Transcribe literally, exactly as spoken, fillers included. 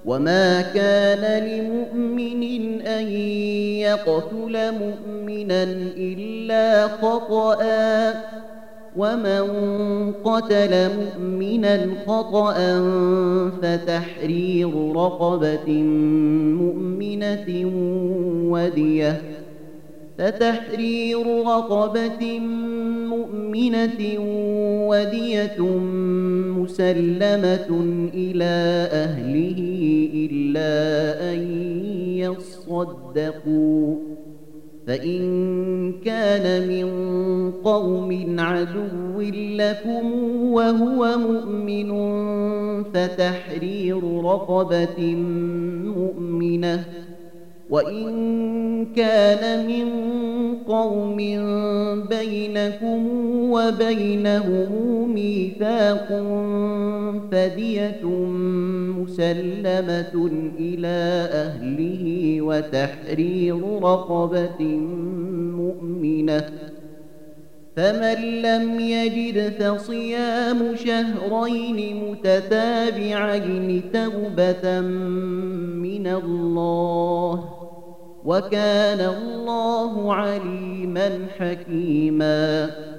وما كان لمؤمن أن يقتل مؤمنا إلا خطأ، ومن قتل مؤمنا خطأ فتحرير رقبة مؤمنة ودية فتحرير رقبة مؤمنة ودية مسلمة إلى أهله إلا أن يصدقوا، فإن كان من قوم عدو لكم وهو مؤمن فتحرير رقبة مؤمنة، وإن كان من قوم بينكم وبينهم ميثاق فدية مسلمة إلى أهله وتحرير رقبة مؤمنة، فمن لم يجد فصيام شهرين متتابعين توبة من الله، وكان الله عليما حكيما.